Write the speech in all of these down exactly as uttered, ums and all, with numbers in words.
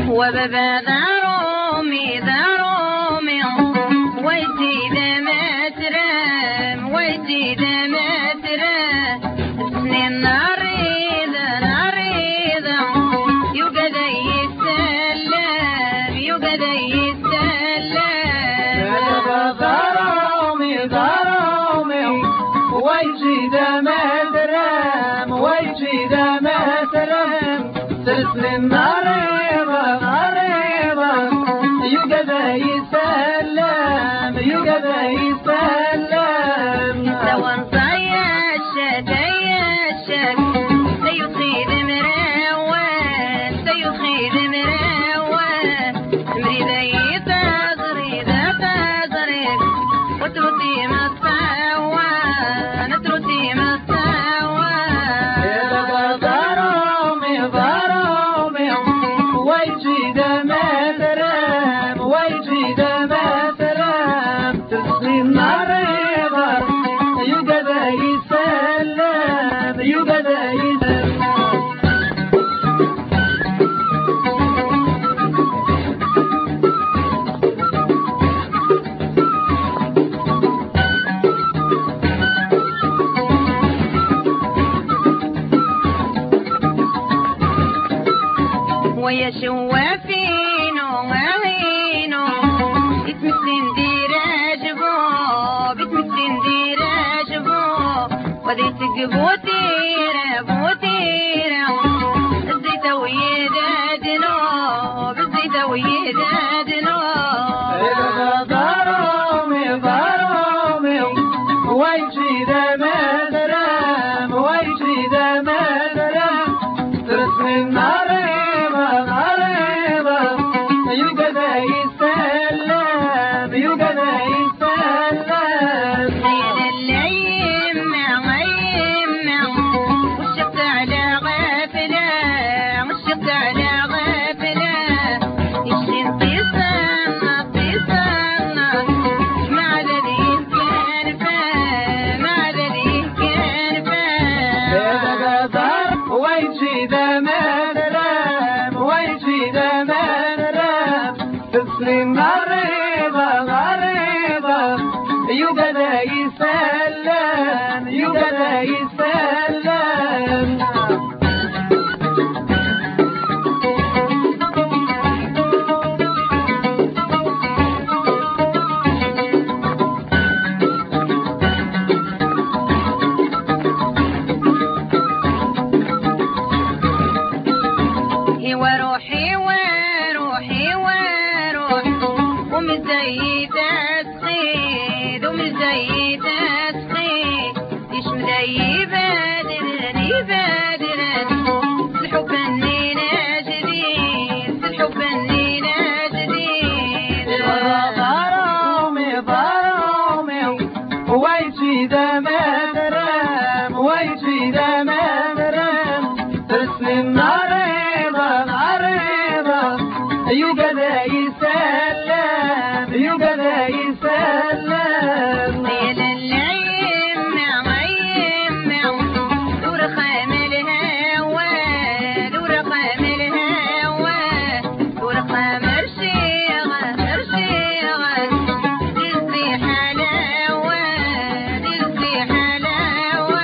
وبابا ضرومي ضرومي ويجي ذا ما ترام ويجي ذا ما ترام سنين ناريضة ناريضة يوقد يتسلم يوقد يتسلم وبابا ضرومي ضرومي ويجي ذا ما ترام ويجي ذا ما ترام سنين ناريضة ناريضة يوقد يسلم يوقد يسلم سوا نصياشك ياشك سيخيد مراوان سيخيد مراوان مريدة يتغري ذا تغري وترتي مستوى نترتي مستوى وبابا ضرومي ضرومي ويجي ذا ما ترام ويجي ذا ما ترام تسليم مريضة يوقد يسلم يوقد يسلم ويا شوافينو وعينو بتمسين ديراجبو بتمسين ديراجبو ودي تقبو تيرا بوتيرا الزيتة ويدادنو بالزيتة ويدادنو ضرومي ضرومي ويجي ذا ما ترام ويجي ذا ما ترام ترسمي مريضة مريضة يوقد يسلم يوقد يسلم سيد العيمة عيمة وشقت على غفلة وشقت على غفلة يشين طيصنا طيصنا مع الذي كان فا مع الذي كان فا ويجي ذا ما ترام ويجي ذا ما ترام تسليم مريضة مريضة يوقد يسلم يوقد يسلم وروحي وروحي وروح ومزيدة تخيد ومزيدة تخيد يش مدي بادر يبادر الحب النينا جديد الحب النينا جديد ضرومي ضرومي ويجي ذا ما ترام ويجي ذا ما ترام تسلم مريضة مريضة يوقد يسلم يوقد يسلم يا للعيمة عيمة دور خام الهوى دور خام الهوى دور خام رشيغة رشيغة دزي حلاوة دزي حلاوة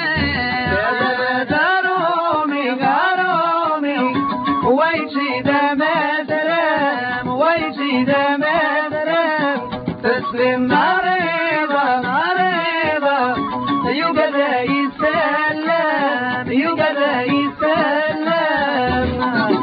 ضرومي ضرومي ويجي ذا ما ترام ويجي ذا ما ترام تسلم مريضة مريضة يوقد يسلم يوقد يسلم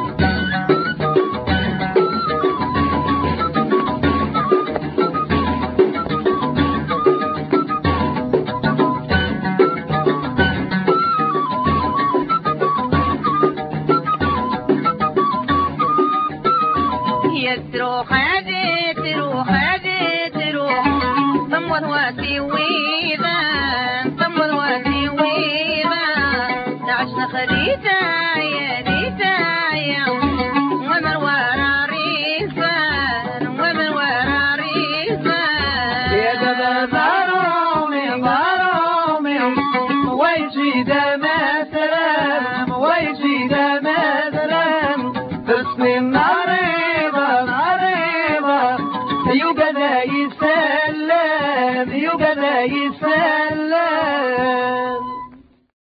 هي تروح هذه تروح هذه تروح صمود واسي ويدا صمود واسي ويدا عشنا خديتا يا ديتا يا ومن ورا ريزان ومن ورا ريزان يا بابا ضرومي ضرومي ويجي ذا ما ترام ويجي ذا ما ترام تسلم